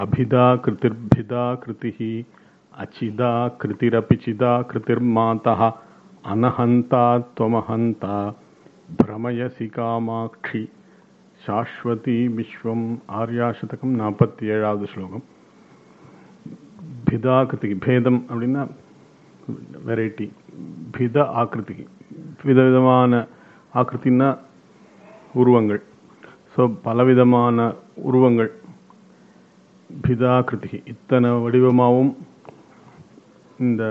அபிதா கிருதிர்பிதா கிருதிஹி அச்சிதா கிருதிரபி சிதா கிருதிர்மாதா அனஹந்தா த்வமஹந்தா பிரமயசி காமாட்சி சாஸ்வதி விஸ்வம். ஆர்யாசதகம் 47வது ஸ்லோகம். பிதா கிருதிகி, பேதம் அப்படின்னா வெரைட்டி. பித ஆக்கிருதிகி, விதவிதமான ஆக்கிருத்தின்னா உருவங்கள். ஸோ பலவிதமான உருவங்கள். பிதாகிருதி, இத்தனை வடிவமாகவும் இந்த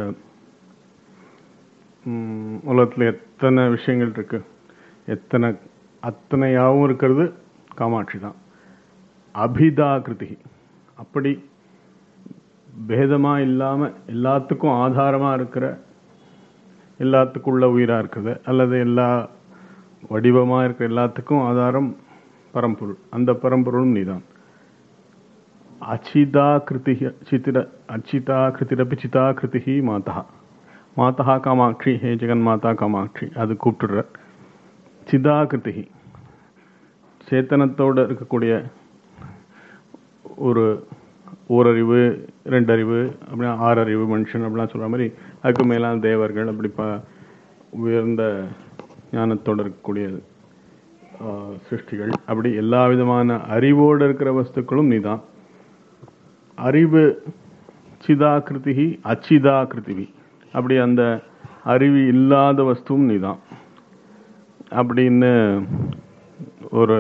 உலகத்தில் எத்தனை விஷயங்கள் இருக்கு, அத்தனையாகவும் இருக்கிறது காமாட்சி தான். அபிதாகிருதி, அப்படி பேதமா இல்லாம எல்லாத்துக்கும் ஆதாரமா இருக்கிற, எல்லாத்துக்குள்ள உயிரா இருக்கிறது, அல்லது எல்லா வடிவமா இருக்கிற எல்லாத்துக்கும் ஆதாரம் பரம்பொருள். அந்த பரம்பொருளும் நீதான். அச்சிதா கிருதி அச்சிதா கிருதிரபி சிதா கிருதி மாதா. மாதா காமாட்சி, ஹே ஜெகன் மாதா காமாட்சி, அது கூப்பிட்டுடுற. சிதா கிருதி, சேத்தனத்தோடு இருக்கக்கூடிய ஒரு ஓரறிவு, ரெண்டறிவு, அப்படின்னா 6 அறிவு மனுஷன் அப்படிலாம் சொல்ற மாதிரி, அதுக்கு மேலான தேவர்கள், அப்படி உயர்ந்த ஞானத்தோடு இருக்கக்கூடிய சிருஷ்டிகள், அப்படி எல்லா விதமான அறிவோடு இருக்கிற வஸ்துக்களும் நீதான். அறிவு சிதாகிருதி அச்சிதாகிருதி, அப்படி அந்த அறிவு இல்லாத வஸ்துவும் நீதான் அப்படின்னு ஒரு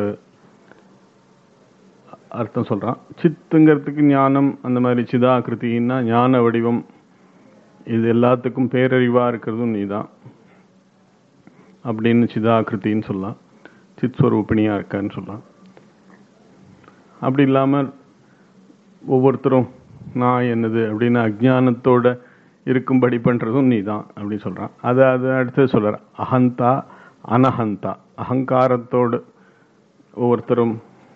அர்த்தம் சொல்றான். சித்துங்கிறதுக்கு ஞானம், அந்த மாதிரி சிதாகிருத்தின்னா ஞான வடிவம். இது எல்லாத்துக்கும் பேரறிவா இருக்கிறதும் நீதான் அப்படின்னு சிதாகிருத்தின்னு சொல்லலாம். சித் ஸ்வரூபிணியா இருக்கான்னு சொல்லலாம். அப்படி இல்லாமல் ஒவ்வொருத்தரும் நான் என்னது அப்படின்னு அஜ்ஞானத்தோட இருக்கும்படி பண்றதும் நீதான் அப்படின்னு சொல்றான். அதை அடுத்து சொல்ற. அகந்தா அனஹந்தா, அகங்காரத்தோடு ஒவ்வொருத்தரும்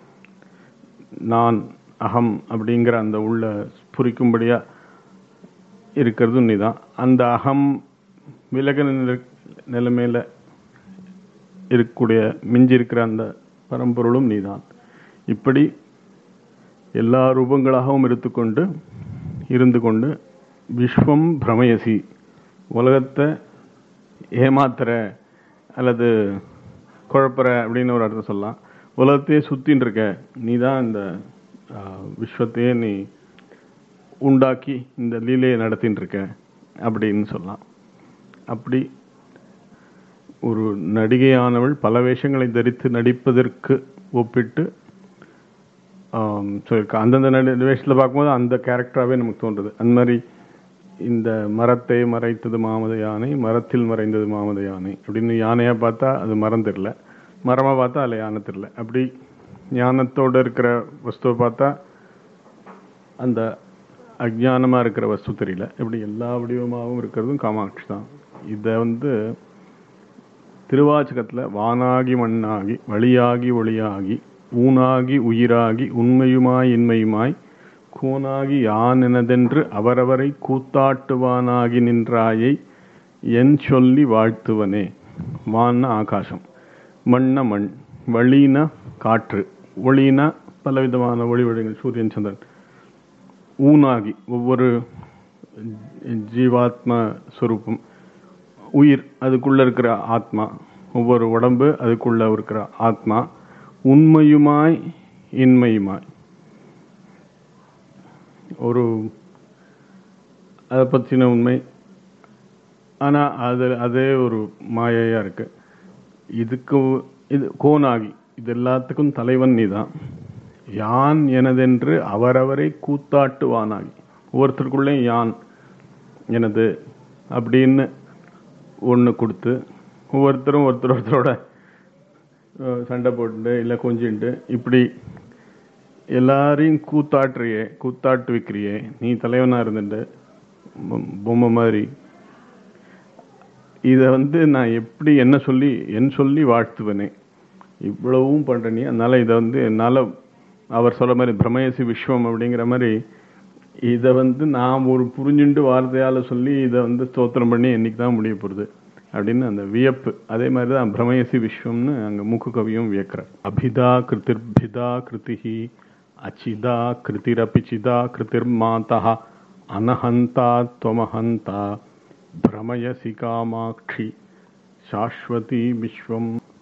நான் அகம் அப்படிங்கிற அந்த உள்ள புரிக்கும்படியா இருக்கிறதும் நீதான். அந்த அகம் விலக நிலைமையில இருக்கக்கூடிய மிஞ்சி இருக்கிற அந்த பரம்பொருளும் நீதான். இப்படி எல்லா ரூபங்களாகவும் இருந்து கொண்டு விஸ்வம் பிரமயசி, உலகத்தை ஏமாத்துற அல்லது குழப்பற அப்படின்னு ஒரு அர்த்தம் சொல்லலாம். உலகத்தையே சுத்தின்னு இருக்க நீதான், இந்த விஸ்வத்தையே நீ உண்டாக்கி இந்த லீலையை நடத்தின்னு இருக்க அப்படின்னு சொல்லலாம். அப்படி ஒரு நடிகையானவள் பல வேஷங்களை தரித்து நடிப்பதற்கு ஒப்பிட்டு சொல்லியிருக்கா. அந்தந்த வேஷத்தில் பார்க்கும்போது அந்த கேரக்டராகவே நமக்கு தோன்றுது. அந்த மாதிரி இந்த மரத்தை மறைத்தது மாமத யானை, மரத்தில் மறைந்தது மாமத யானை அப்படின்னு யானையாக பார்த்தா அது மரம் தெரியல, மரமாக பார்த்தா அதில் யானை தெரியல. அப்படி ஞானத்தோடு இருக்கிற வஸ்துவை பார்த்தா அந்த அஜ்ஞானமாக இருக்கிற வஸ்து தெரியல. இப்படி எல்லா வடிவமாகவும் இருக்கிறதும் காமாட்சி தான். இதை திருவாச்சகத்தில் வானாகி மண்ணாகி வழியாகி ஒளியாகி ஊனாகி உயிராகி உண்மையுமாய் இன்மையுமாய் கோனாகி யான் எனதென்று அவரவரை கூத்தாட்டுவானாகி நின்றாயை என் சொல்லி வாழ்த்துவனே. வான்னா ஆகாசம், மண்ண மண், வழினா காற்று, ஒளினா பலவிதமான ஒளி வழிகள், சூரியன் சந்திரன். ஊனாகி ஒவ்வொரு ஜீவாத்ம ஸ்வரூபம், உயிர் அதுக்குள்ள இருக்கிற ஆத்மா, ஒவ்வொரு உடம்பு அதுக்குள்ள இருக்கிற ஆத்மா, உண்மையுமாய் இன்மையுமாய். ஒரு அதை பற்றின உண்மை, ஆனா அதே ஒரு மாயையா இருக்கு. இது கோனாகி, இது எல்லாத்துக்கும் தலைவன் நீதான். யான் எனதென்று அவரவரை கூத்தாட்டுவானாகி, ஒவ்வொருத்தருக்குள்ளே யான் எனது அப்படின்னு ஒன்று கொடுத்து ஒவ்வொருத்தரும் ஒருத்தரோட சண்டை போட்டு இல்லை கொஞ்சின்ட்டு இப்படி எல்லாரையும் கூத்தாட்டு வைக்கிறியே நீ தலைவனா இருந்துட்டு பொம்மை மாதிரி. இதை நான் எப்படி என் சொல்லி வாழ்த்துவனே. இவ்வளவும் பண்ற நீ. அதனால இதை என்னால் அவர் சொல்ற மாதிரி பிரமயசி விஸ்வம் அப்படிங்கிற மாதிரி இதை நான் ஒரு புரிஞ்சுண்டு வார்த்தையால சொல்லி இதை ஸ்தோத்திரம் பண்ணி என்னைக்கு தான் முடிய போகுது அப்படின்னு அந்த வியப்பு. அதே மாதிரி தான் பிரமயசி விஸ்வம்னு அங்கே மூக்கு கவியும் வியக்கிறார். அபிதா கிருதிர்பிதா கிருதிஹி அச்சிதா கிருதிரபி சிதா கிருதிர்மாதா அனஹந்தா த்வமஹந்தா பிரமயசி காமாட்சி சாஸ்வதி விஸ்வம்.